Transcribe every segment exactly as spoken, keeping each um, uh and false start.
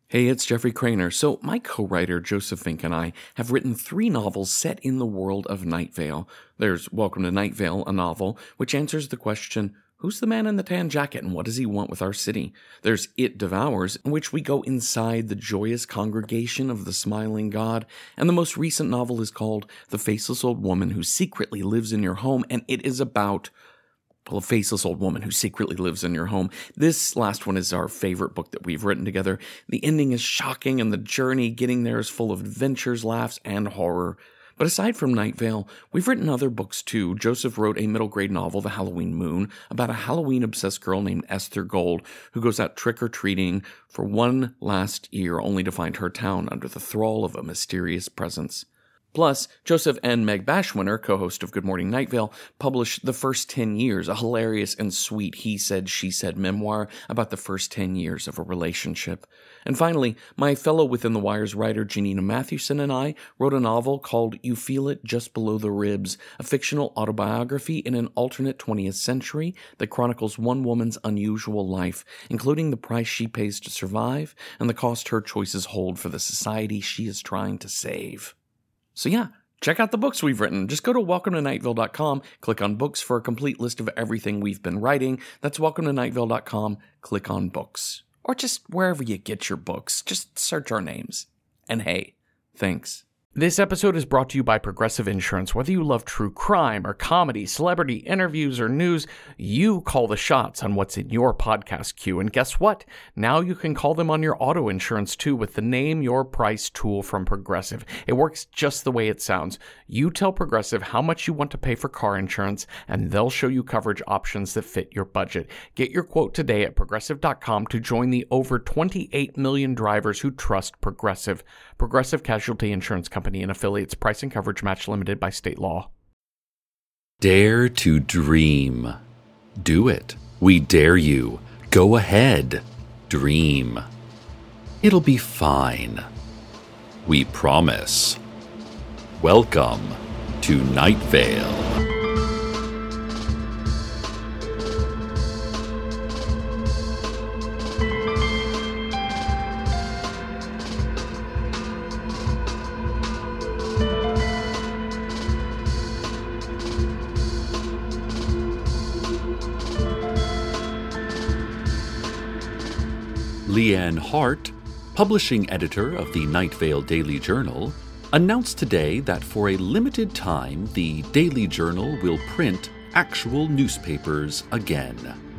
Hey, it's Jeffrey Craner. So, my co-writer Joseph Fink and I have written three novels set in the world of Night Vale. There's Welcome to Night Vale, a novel which answers the question, who's the man in the tan jacket and what does he want with our city? There's It Devours, in which we go inside the joyous congregation of the Smiling God. And the most recent novel is called The Faceless Old Woman Who Secretly Lives in Your Home, and it is about well, a faceless old woman who secretly lives in your home. This last one is our favorite book that we've written together. The ending is shocking, and the journey getting there is full of adventures, laughs, and horror. But aside from Night Vale, we've written other books too. Joseph wrote a middle grade novel, The Halloween Moon, about a Halloween-obsessed girl named Esther Gold who goes out trick-or-treating for one last year only to find her town under the thrall of a mysterious presence. Plus, Joseph and Meg Bashwinner, co-host of Good Morning Night Vale, published The First Ten Years, a hilarious and sweet he-said, she-said memoir about the first ten years of a relationship. And finally, my fellow Within the Wires writer Janina Mathewson and I wrote a novel called You Feel It Just Below the Ribs, a fictional autobiography in an alternate twentieth century that chronicles one woman's unusual life, including the price she pays to survive and the cost her choices hold for the society she is trying to save. So yeah, check out the books we've written. Just go to welcome to night vale dot com, click on books for a complete list of everything we've been writing. That's welcome to night vale dot com, click on books. Or just wherever you get your books, just search our names. And hey, thanks. This episode is brought to you by Progressive Insurance. Whether you love true crime or comedy, celebrity interviews or news, you call the shots on what's in your podcast queue. And guess what? Now you can call them on your auto insurance too with the Name Your Price tool from Progressive. It works just the way it sounds. You tell Progressive how much you want to pay for car insurance, and they'll show you coverage options that fit your budget. Get your quote today at progressive dot com to join the over twenty-eight million drivers who trust Progressive. Progressive Casualty Insurance Company and affiliates. Price and coverage match limited by state law. Dare to dream. Do it. We dare you. Go ahead. Dream. It'll be fine. We promise. Welcome to Night Vale. Leanne Hart, publishing editor of the Night Vale Daily Journal, announced today that for a limited time the Daily Journal will print actual newspapers again.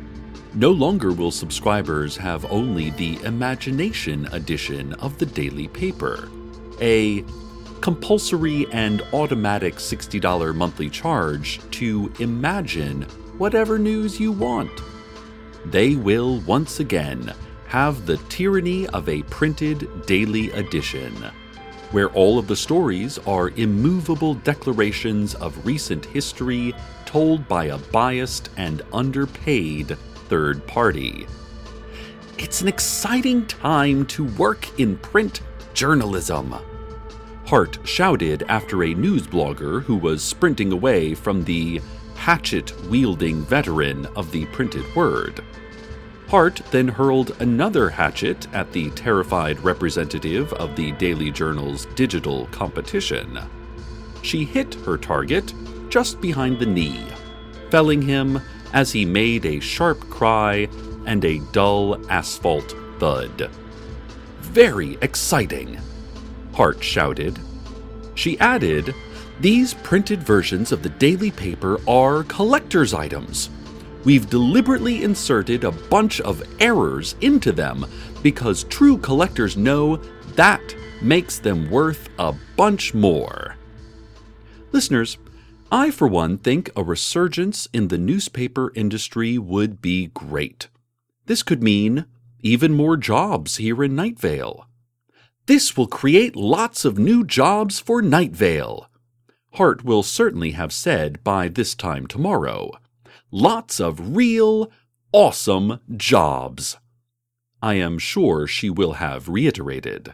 No longer will subscribers have only the imagination edition of the daily paper, a compulsory and automatic sixty dollars monthly charge to imagine whatever news you want. They will once again have the tyranny of a printed daily edition, where all of the stories are immovable declarations of recent history told by a biased and underpaid third party. It's an exciting time to work in print journalism, Hart shouted after a news blogger who was sprinting away from the hatchet-wielding veteran of the printed word. Hart then hurled another hatchet at the terrified representative of the Daily Journal's digital competition. She hit her target just behind the knee, felling him as he made a sharp cry and a dull asphalt thud. "Very exciting," Hart shouted. She added, "These printed versions of the daily paper are collector's items. We've deliberately inserted a bunch of errors into them because true collectors know that makes them worth a bunch more." Listeners, I for one think a resurgence in the newspaper industry would be great. This could mean even more jobs here in Night Vale. "This will create lots of new jobs for Night Vale," Hart will certainly have said by this time tomorrow. Lots of real, awesome jobs, I am sure she will have reiterated.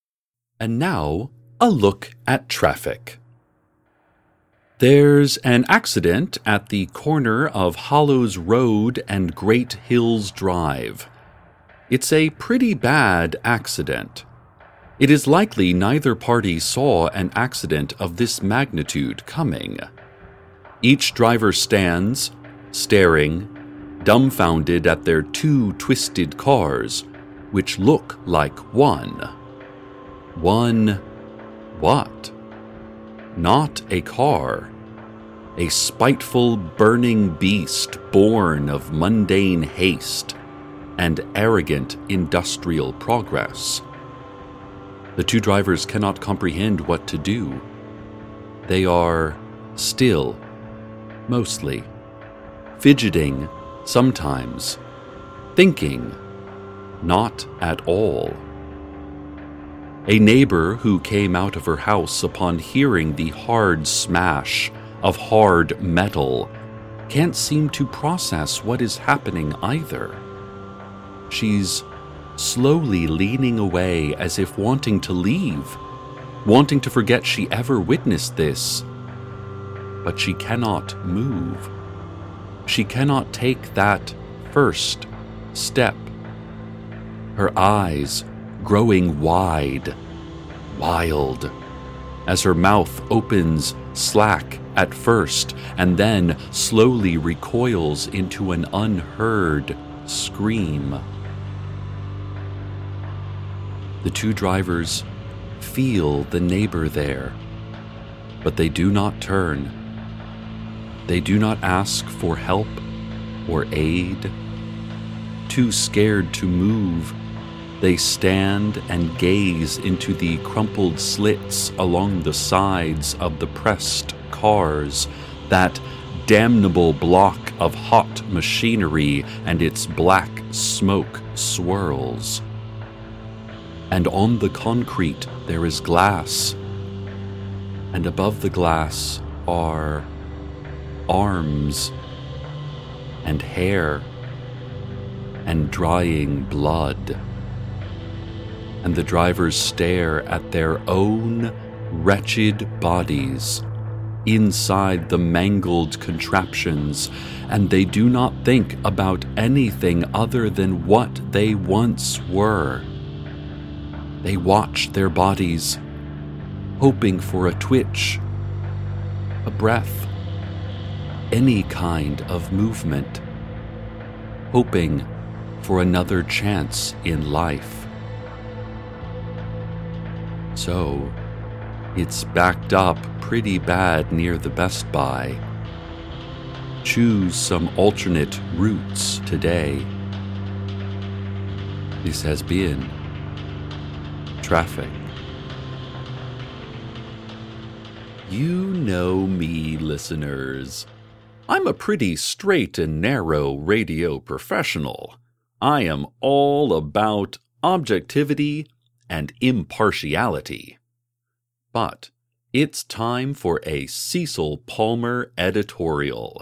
And now, a look at traffic. There's an accident at the corner of Hollows Road and Great Hills Drive. It's a pretty bad accident. It is likely neither party saw an accident of this magnitude coming. Each driver stands, staring, dumbfounded at their two twisted cars, which look like one. One what? Not a car. A spiteful, burning beast born of mundane haste and arrogant industrial progress. The two drivers cannot comprehend what to do. They are still, mostly, fidgeting sometimes, thinking not at all. A neighbor who came out of her house upon hearing the hard smash of hard metal can't seem to process what is happening either. She's slowly leaning away as if wanting to leave, wanting to forget she ever witnessed this. But she cannot move. She cannot take that first step. Her eyes growing wide, wild, as her mouth opens slack at first and then slowly recoils into an unheard scream. The two drivers feel the neighbor there, but they do not turn. They do not ask for help or aid. Too scared to move, they stand and gaze into the crumpled slits along the sides of the pressed cars, that damnable block of hot machinery, and its black smoke swirls. And on the concrete there is glass, and above the glass are arms and hair and drying blood. And the drivers stare at their own wretched bodies inside the mangled contraptions, and they do not think about anything other than what they once were. They watch their bodies, hoping for a twitch, a breath, any kind of movement, hoping for another chance in life. So, it's backed up pretty bad near the Best Buy. Choose some alternate routes today. This has been Traffic. You know me, listeners. I'm a pretty straight and narrow radio professional. I am all about objectivity and impartiality. But it's time for a Cecil Palmer editorial.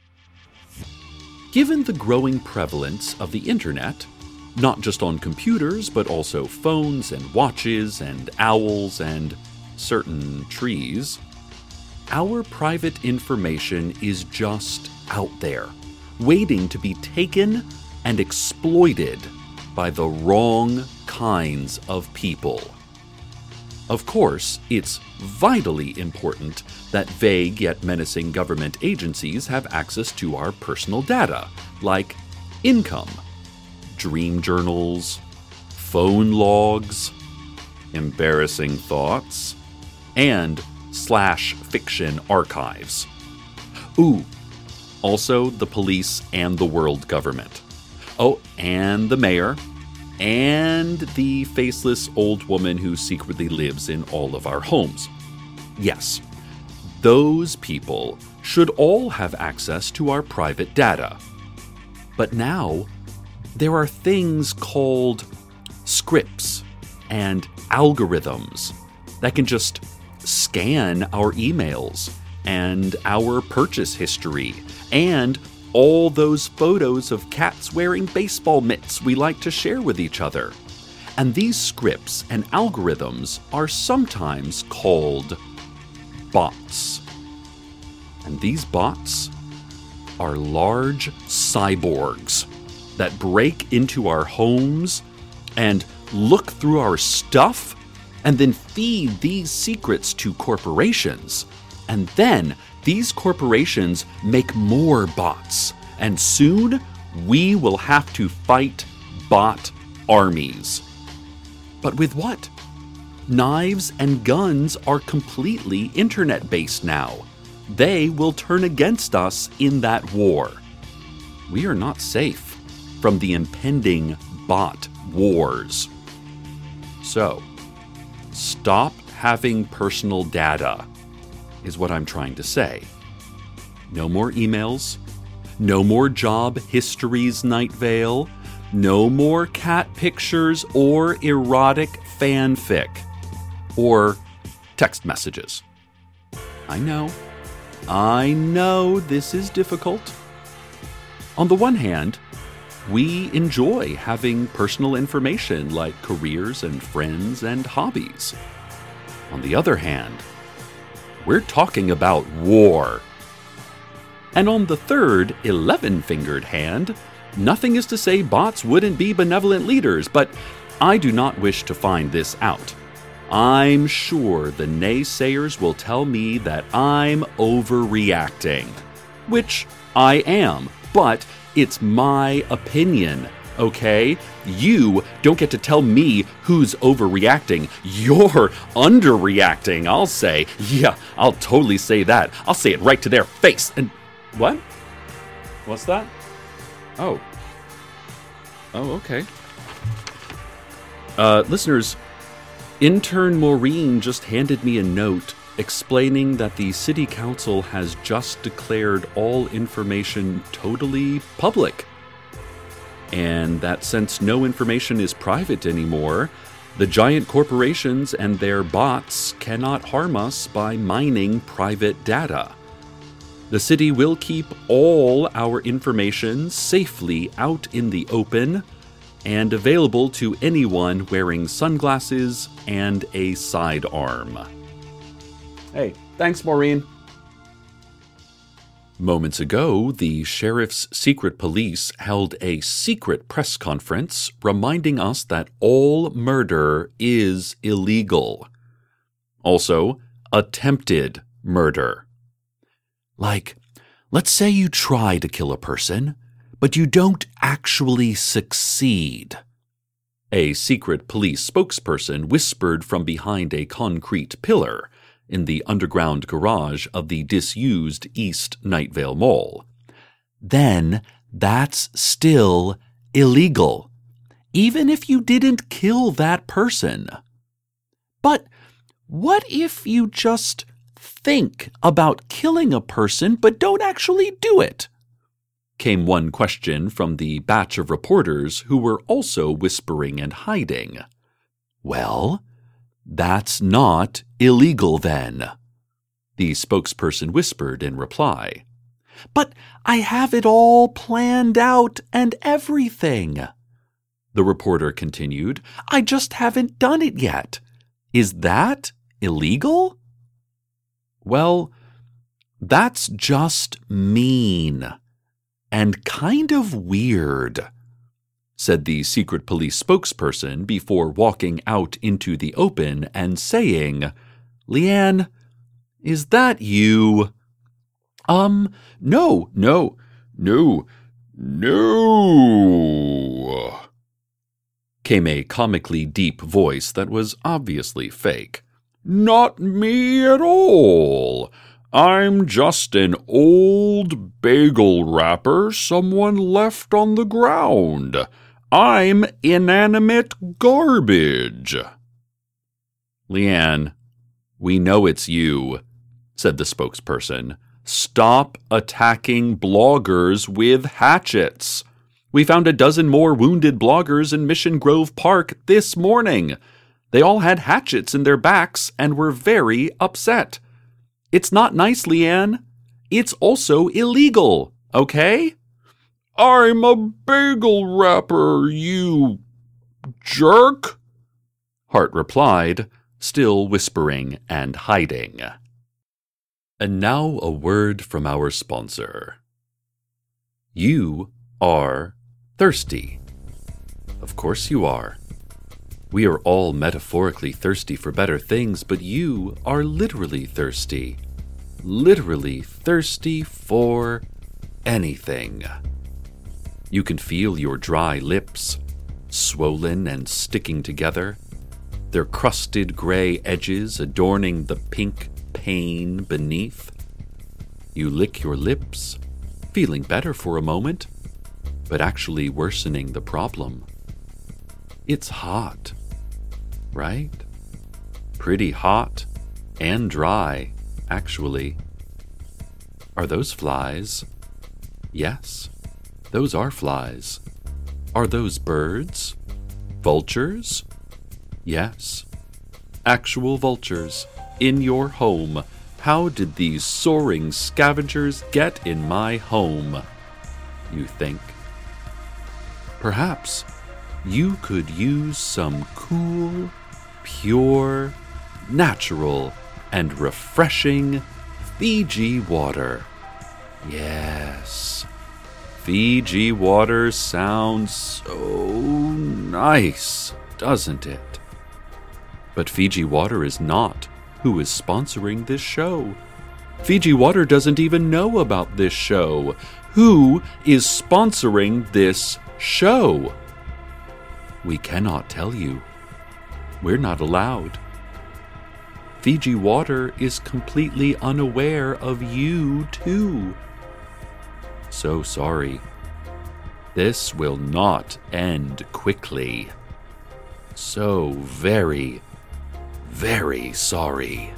Given the growing prevalence of the internet, not just on computers, but also phones and watches and owls and certain trees, our private information is just out there, waiting to be taken and exploited by the wrong kinds of people. Of course, it's vitally important that vague yet menacing government agencies have access to our personal data, like income, dream journals, phone logs, embarrassing thoughts, and slash fiction archives. Ooh, also the police and the world government. Oh, and the mayor, and the faceless old woman who secretly lives in all of our homes. Yes, those people should all have access to our private data. But now, there are things called scripts and algorithms that can just scan our emails and our purchase history and all those photos of cats wearing baseball mitts we like to share with each other. And these scripts and algorithms are sometimes called bots. And these bots are large cyborgs, that break into our homes and look through our stuff and then feed these secrets to corporations. And then these corporations make more bots. And soon we will have to fight bot armies. But with what? Knives and guns are completely internet-based now. They will turn against us in that war. We are not safe from the impending bot wars. So, stop having personal data, is what I'm trying to say. No more emails. No more job histories, Night Vale. No more cat pictures or erotic fanfic. Or text messages. I know. I know this is difficult. On the one hand, we enjoy having personal information like careers and friends and hobbies. On the other hand, we're talking about war. And on the third, eleven-fingered hand, nothing is to say bots wouldn't be benevolent leaders, but I do not wish to find this out. I'm sure the naysayers will tell me that I'm overreacting, which I am, but it's my opinion, okay? You don't get to tell me who's overreacting. You're underreacting, I'll say. Yeah, I'll totally say that. I'll say it right to their face. And what? What's that? Oh. Oh, okay. Uh, listeners, Intern Maureen just handed me a note explaining that the City Council has just declared all information totally public. And that since no information is private anymore, the giant corporations and their bots cannot harm us by mining private data. The city will keep all our information safely out in the open and available to anyone wearing sunglasses and a sidearm. Hey, thanks, Maureen. Moments ago, the Sheriff's Secret Police held a secret press conference reminding us that all murder is illegal. Also, attempted murder. Like, let's say you try to kill a person, but you don't actually succeed. A secret police spokesperson whispered from behind a concrete pillar in the underground garage of the disused East Night Vale Mall. Then that's still illegal, even if you didn't kill that person. But what if you just think about killing a person but don't actually do it? Came one question from the batch of reporters who were also whispering and hiding. Well, that's not illegal then, the spokesperson whispered in reply. But I have it all planned out and everything, the reporter continued. I just haven't done it yet. Is that illegal? Well, that's just mean and kind of weird, said the secret police spokesperson before walking out into the open and saying, Leanne, is that you? Um, no, no, no, no, came a comically deep voice that was obviously fake. Not me at all. I'm just an old bagel wrapper someone left on the ground. I'm inanimate garbage. Leanne, we know it's you, said the spokesperson. Stop attacking bloggers with hatchets. We found a dozen more wounded bloggers in Mission Grove Park this morning. They all had hatchets in their backs and were very upset. It's not nice, Leanne. It's also illegal, okay? I'm a bagel wrapper, you jerk, Hart replied, still whispering and hiding. And now a word from our sponsor. You are Thirsty. Of course you are. We are all metaphorically thirsty for better things, but you are literally thirsty. Literally thirsty for anything. You can feel your dry lips, swollen and sticking together, their crusted gray edges adorning the pink pain beneath. You lick your lips, feeling better for a moment, but actually worsening the problem. It's hot, right? Pretty hot and dry, actually. Are those flies? Yes, those are flies. Are those birds? Vultures? Yes, actual vultures in your home. How did these soaring scavengers get in my home, you think? Perhaps you could use some cool, pure, natural, and refreshing Fiji water. Yes, Fiji water sounds so nice, doesn't it? But Fiji water is not who is sponsoring this show. Fiji water doesn't even know about this show. Who is sponsoring this show? We cannot tell you. We're not allowed. Fiji water is completely unaware of you, too. So sorry. This will not end quickly. So very, very sorry.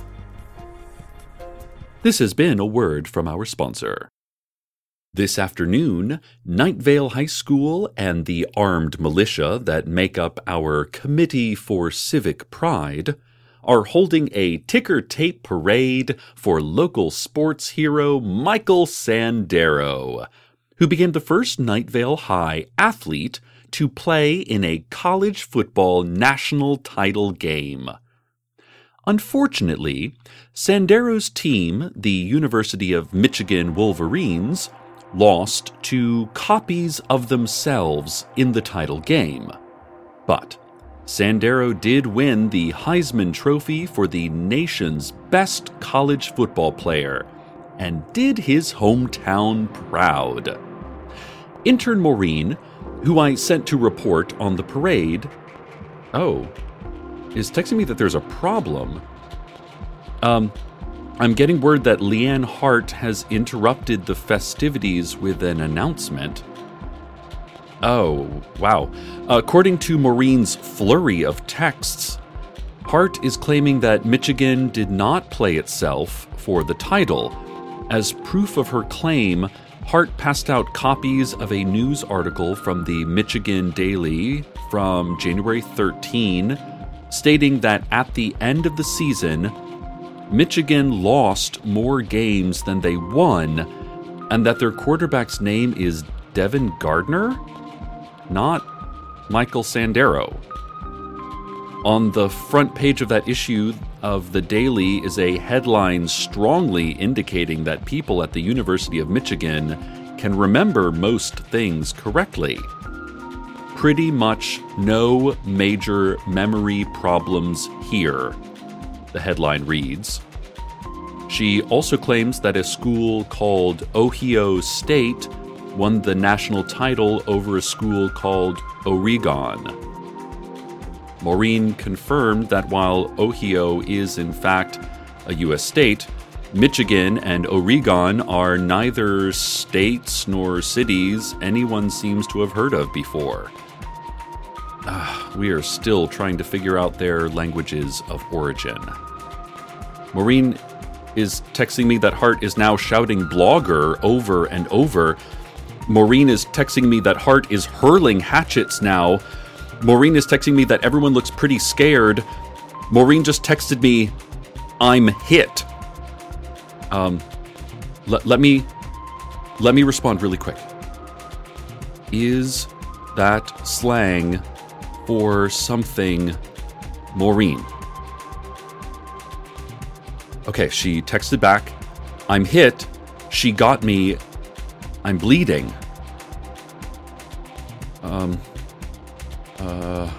This has been a word from our sponsor. This afternoon, Night Vale High School and the armed militia that make up our Committee for Civic Pride are holding a ticker tape parade for local sports hero Michael Sandero, who became the first Night Vale High athlete to play in a college football national title game. Unfortunately, Sandero's team, the University of Michigan Wolverines, lost to copies of themselves in the title game. But Sandero did win the Heisman Trophy for the nation's best college football player and did his hometown proud. Intern Maureen, who I sent to report on the parade, oh, is texting me that there's a problem. Um, I'm getting word that Leanne Hart has interrupted the festivities with an announcement. Oh, wow. According to Maureen's flurry of texts, Hart is claiming that Michigan did not play itself for the title. As proof of her claim, Hart passed out copies of a news article from the Michigan Daily from January thirteenth, stating that at the end of the season, Michigan lost more games than they won, and that their quarterback's name is Devin Gardner, not Michael Sandero. On the front page of that issue of the Daily is a headline strongly indicating that people at the University of Michigan can remember most things correctly. Pretty much no major memory problems here, the headline reads. She also claims that a school called Ohio State won the national title over a school called Oregon. Maureen confirmed that while Ohio is in fact a U S state, Michigan and Oregon are neither states nor cities anyone seems to have heard of before. Uh, we are still trying to figure out their languages of origin. Maureen is texting me that Hart is now shouting blogger over and over. Maureen is texting me that Hart is hurling hatchets now. Maureen is texting me that everyone looks pretty scared. Maureen just texted me, I'm hit. Um, let, let me, let me respond really quick. Is that slang for something, Maureen? Okay, she texted back, I'm hit, she got me, I'm bleeding. Um, uh,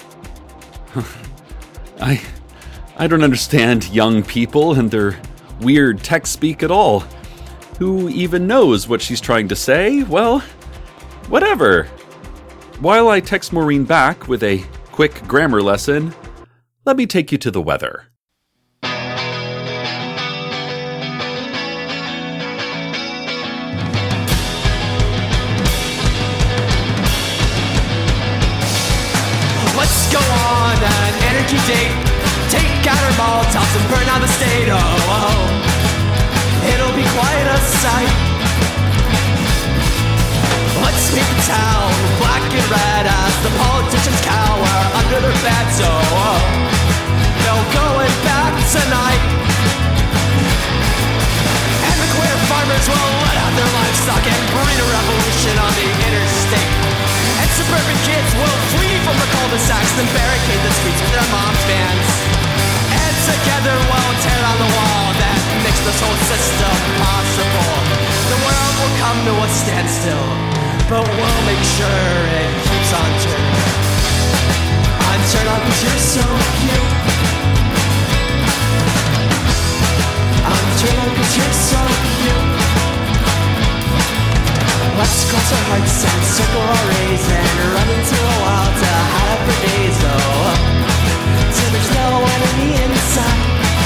I, I don't understand young people and their weird tech speak at all. Who even knows what she's trying to say? Well, whatever. While I text Maureen back with a quick grammar lesson, let me take you to the weather. Let's go on an energy date. Take out our Molotovs and burn out the state. Oh, oh, it'll be quite a sight. Let's paint the town black and red as the politicians cower under their beds. Oh, oh, no going back tonight. And the queer farmers will let out their livestock and breed a revolution on the interstate. And suburban kids will flee from the cul-de-sacs and barricade the streets with their mom's vans. And together we'll tear down the wall that makes this whole system possible. The world will come to a standstill, but we'll make sure it keeps on turning. I'm turned on cause you're so cute. I'm turned on cause you're so cute. Let's cross our hearts and circle our rays and run into a wild to hide up for days, oh, till there's no enemy inside.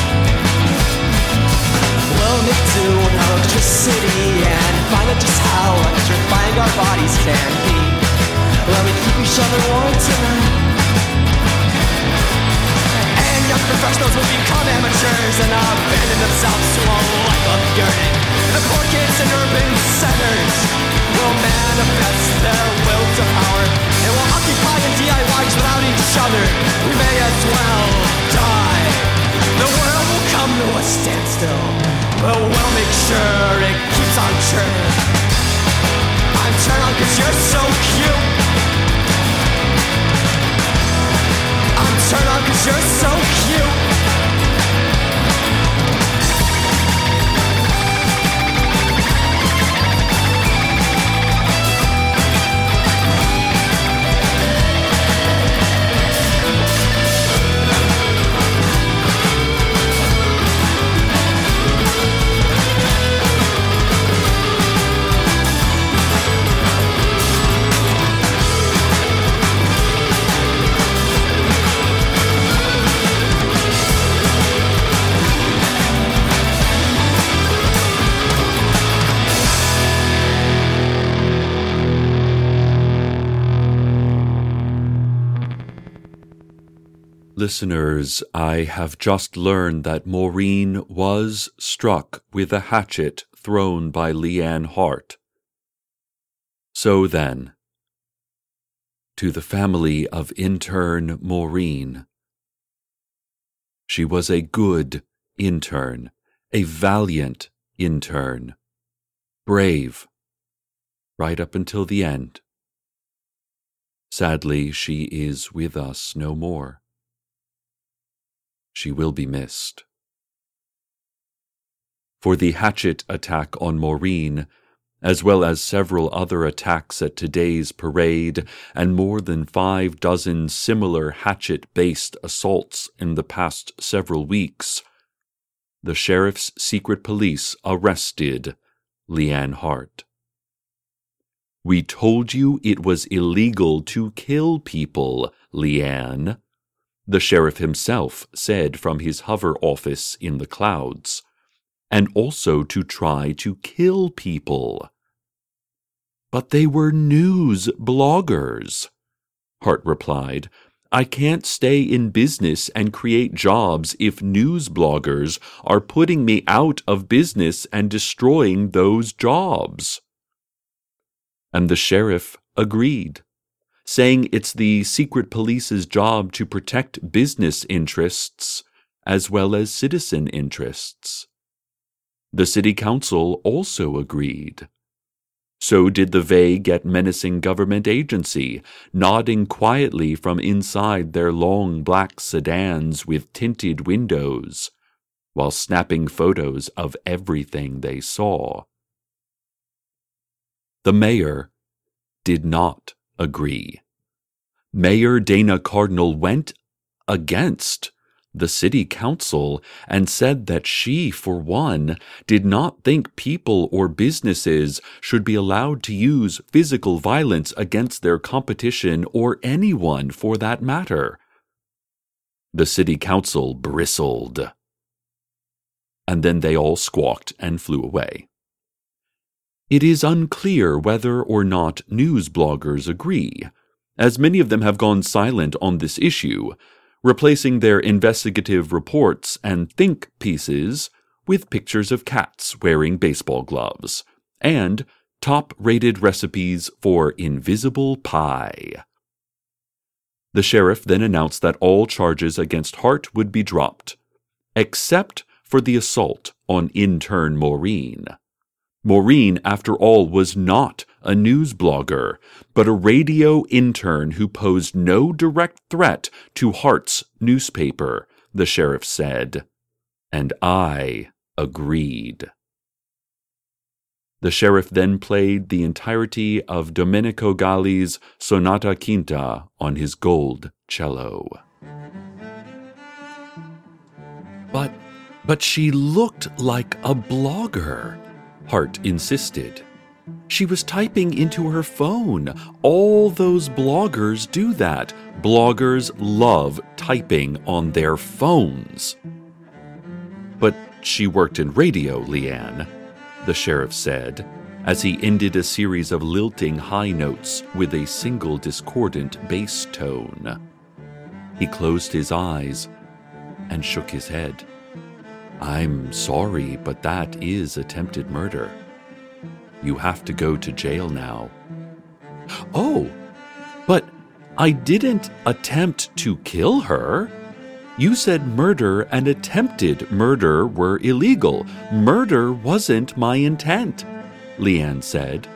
We'll make do with electricity and find out just how electrifying our bodies can be. Let me keep each other warm tonight. And young professionals will become amateurs and abandon themselves to a life of yearning. The poor kids in urban centers will manifest their will to power. They will occupy in D I Ys without each other. We may as well die. The world will come to a standstill, but we'll make sure it keeps on churning. I'm turned on cause you're so cute. I'm turned on cause you're so cute. Listeners, I have just learned that Maureen was struck with a hatchet thrown by Leanne Hart. So then, to the family of intern Maureen, she was a good intern, a valiant intern, brave, right up until the end. Sadly, she is with us no more. She will be missed. For the hatchet attack on Maureen, as well as several other attacks at today's parade and more than five dozen similar hatchet-based assaults in the past several weeks, the sheriff's secret police arrested Leanne Hart. "We told you it was illegal to kill people, Leanne," the sheriff himself said from his hover office in the clouds, "and also to try to kill people." "But they were news bloggers," Hart replied. "I can't stay in business and create jobs if news bloggers are putting me out of business and destroying those jobs." And the sheriff agreed, saying it's the secret police's job to protect business interests as well as citizen interests. The city council also agreed. So did the vague yet menacing government agency, nodding quietly from inside their long black sedans with tinted windows, while snapping photos of everything they saw. The mayor did not agree. Mayor Dana Cardinal went against the city council and said that she, for one, did not think people or businesses should be allowed to use physical violence against their competition or anyone for that matter. The city council bristled, and then they all squawked and flew away. It is unclear whether or not news bloggers agree, as many of them have gone silent on this issue, replacing their investigative reports and think pieces with pictures of cats wearing baseball gloves and top-rated recipes for invisible pie. The sheriff then announced that all charges against Hart would be dropped, except for the assault on intern Maureen. Maureen, after all, was not a news blogger, but a radio intern who posed no direct threat to Hart's newspaper, the sheriff said, and I agreed. The sheriff then played the entirety of Domenico Galli's Sonata Quinta on his gold cello. But, but she looked like a blogger, Hart insisted. She was typing into her phone. All those bloggers do that. Bloggers love typing on their phones. But she worked in radio, Leanne, the sheriff said, as he ended a series of lilting high notes with a single discordant bass tone. He closed his eyes and shook his head. I'm sorry, but that is attempted murder. You have to go to jail now. Oh, but I didn't attempt to kill her. You said murder and attempted murder were illegal. Murder wasn't my intent, Leanne said.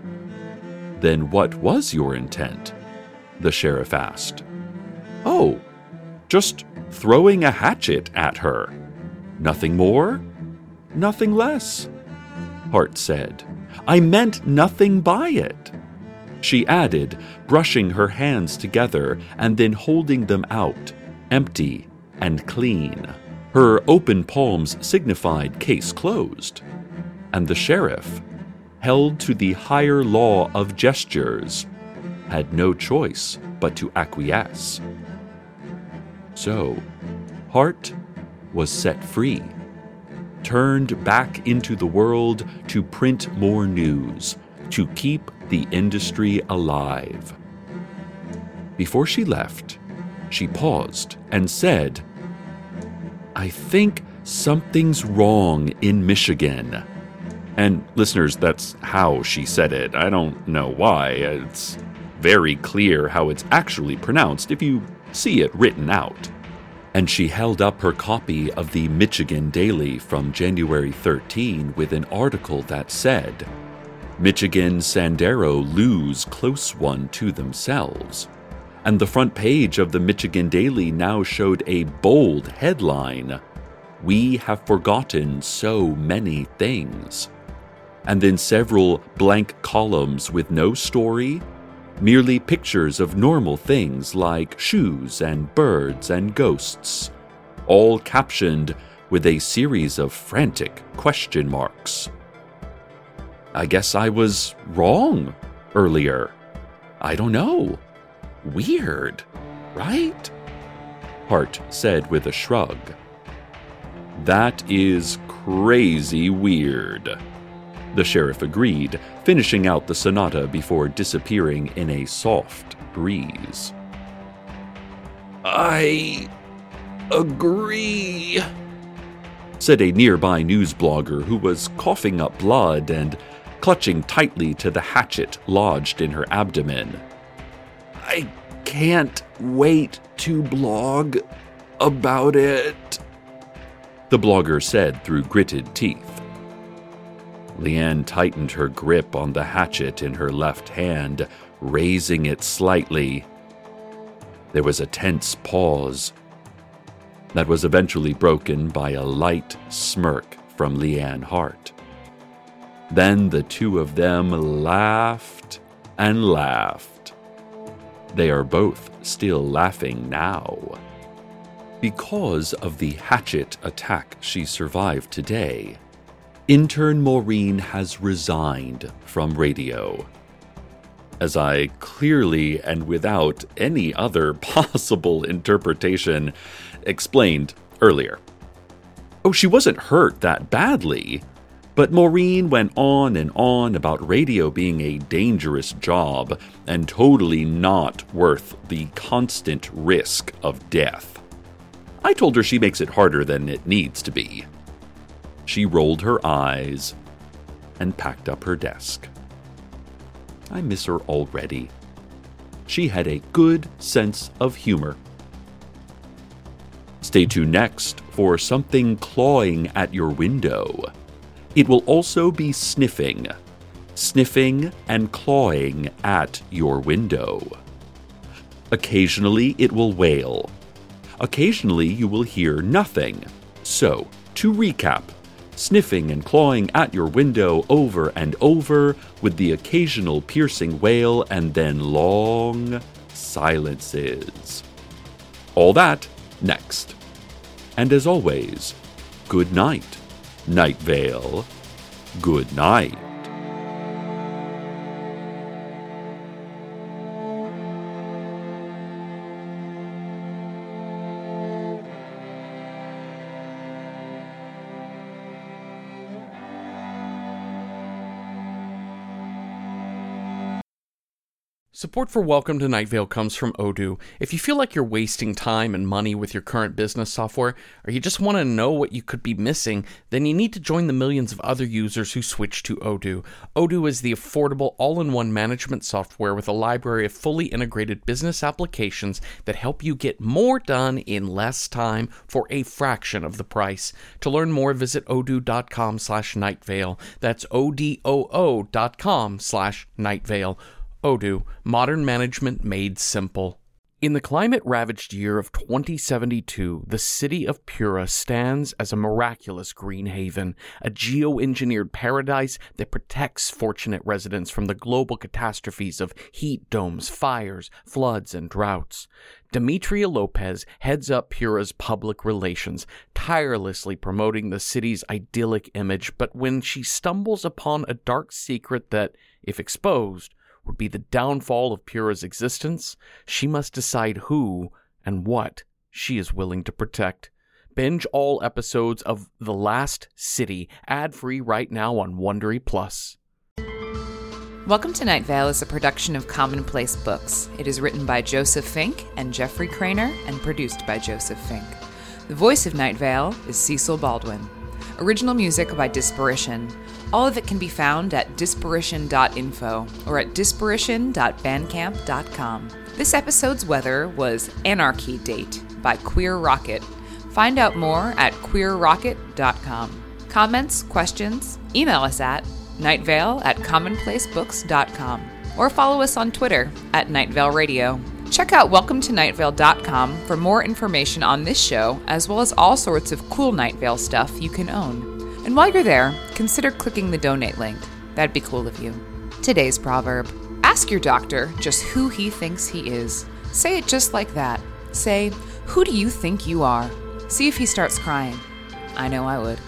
Then what was your intent? The sheriff asked. Oh, just throwing a hatchet at her. Nothing more, nothing less, Hart said. I meant nothing by it. She added, brushing her hands together and then holding them out, empty and clean. Her open palms signified case closed, and the sheriff, held to the higher law of gestures, had no choice but to acquiesce. So, Hart was set free, turned back into the world to print more news, to keep the industry alive. Before she left, she paused and said, I think something's wrong in Michigan. And listeners, that's how she said it. I don't know why. It's very clear how it's actually pronounced if you see it written out. And she held up her copy of the Michigan Daily from January thirteenth with an article that said, Michigan Sandero lose close one to themselves. And the front page of the Michigan Daily now showed a bold headline, We have forgotten so many things. And then several blank columns with no story, merely pictures of normal things like shoes and birds and ghosts, all captioned with a series of frantic question marks. I guess I was wrong earlier. I don't know. Weird, right? Hart said with a shrug. That is crazy weird, the sheriff agreed, finishing out the sonata before disappearing in a soft breeze. I agree, said a nearby news blogger who was coughing up blood and clutching tightly to the hatchet lodged in her abdomen. I can't wait to blog about it, the blogger said through gritted teeth. Leanne tightened her grip on the hatchet in her left hand, raising it slightly. There was a tense pause that was eventually broken by a light smirk from Leanne Hart. Then the two of them laughed and laughed They are both still laughing now. Because of the hatchet attack she survived today, intern Maureen has resigned from radio. As I clearly and without any other possible interpretation explained earlier. Oh, she wasn't hurt that badly, but Maureen went on and on about radio being a dangerous job and totally not worth the constant risk of death. I told her she makes it harder than it needs to be. She rolled her eyes and packed up her desk. I miss her already. She had a good sense of humor. Stay tuned next for something clawing at your window. It will also be sniffing. Sniffing and clawing at your window. Occasionally it will wail. Occasionally you will hear nothing. So, to recap, sniffing and clawing at your window over and over with the occasional piercing wail and then long silences. All that next. And as always, good night, Night Vale. Good night. Support for Welcome to Night Vale comes from Odoo. If you feel like you're wasting time and money with your current business software, or you just want to know what you could be missing, then you need to join the millions of other users who switch to Odoo. Odoo is the affordable all-in-one management software with a library of fully integrated business applications that help you get more done in less time for a fraction of the price. To learn more, visit odoo.com slash nightvale. That's O-D-O-O dot com slash nightvale. Odoo, modern management made simple. In the climate-ravaged year of twenty seventy-two, the city of Pura stands as a miraculous green haven, a geo-engineered paradise that protects fortunate residents from the global catastrophes of heat domes, fires, floods, and droughts. Demetria Lopez heads up Pura's public relations, tirelessly promoting the city's idyllic image, but when she stumbles upon a dark secret that, if exposed, would be the downfall of Pura's existence, she must decide who and what she is willing to protect. Binge all episodes of The Last City, ad-free right now on Wondery Plus. Welcome to Night Vale is a production of Commonplace Books. It is written by Joseph Fink and Jeffrey Craner and produced by Joseph Fink. The voice of Night Vale is Cecil Baldwin. Original music by Disparition. All of it can be found at disparition dot info or at disparition dot bandcamp dot com. This episode's weather was Anarchy Date by Queer Rocket. Find out more at queer rocket dot com. Comments, questions, email us at nightvale at commonplacebooks dot com or follow us on Twitter at Nightvale Radio. Check out welcome to night vale dot com for more information on this show, as well as all sorts of cool Night Vale stuff you can own. And while you're there, consider clicking the donate link. That'd be cool of you. Today's proverb: ask your doctor just who he thinks he is. Say it just like that. Say, who do you think you are? See if he starts crying. I know I would.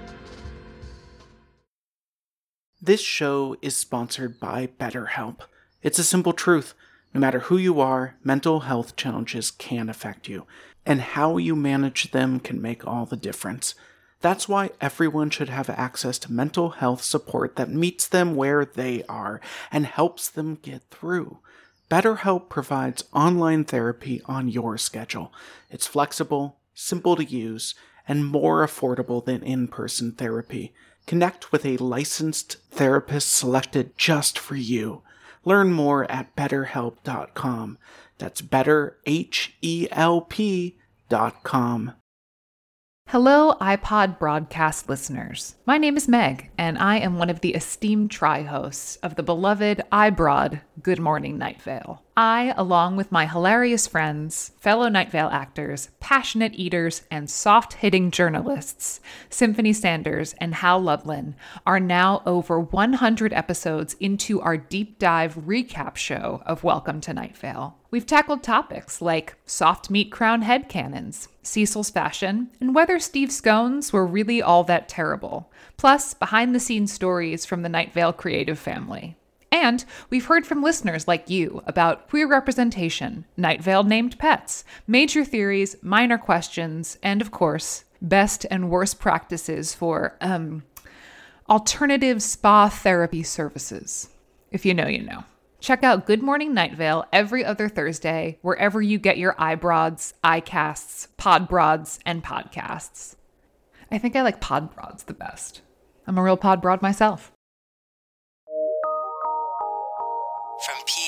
This show is sponsored by BetterHelp. It's a simple truth. No matter who you are, mental health challenges can affect you, and how you manage them can make all the difference. That's why everyone should have access to mental health support that meets them where they are and helps them get through. BetterHelp provides online therapy on your schedule. It's flexible, simple to use, and more affordable than in-person therapy. Connect with a licensed therapist selected just for you. Learn more at better help dot com. That's better, H E L P dot com. Hello, iPod broadcast listeners. My name is Meg, and I am one of the esteemed tri-hosts of the beloved iBroad Good Morning Night Vale. I, along with my hilarious friends, fellow Night Vale actors, passionate eaters, and soft-hitting journalists, Symphony Sanders and Hal Lublin, are now over one hundred episodes into our deep dive recap show of Welcome to Night Vale. We've tackled topics like soft meat crown headcanons, Cecil's fashion, and whether Steve scones were really all that terrible, plus behind-the-scenes stories from the Night Vale creative family. And we've heard from listeners like you about queer representation, Night Vale named pets, major theories, minor questions, and of course, best and worst practices for, um, alternative spa therapy services. If you know, you know. Check out Good Morning Night Vale every other Thursday, wherever you get your iBroads, iCasts, Podbroads, and podcasts. I think I like Podbroads the best. I'm a real Podbroad myself. From P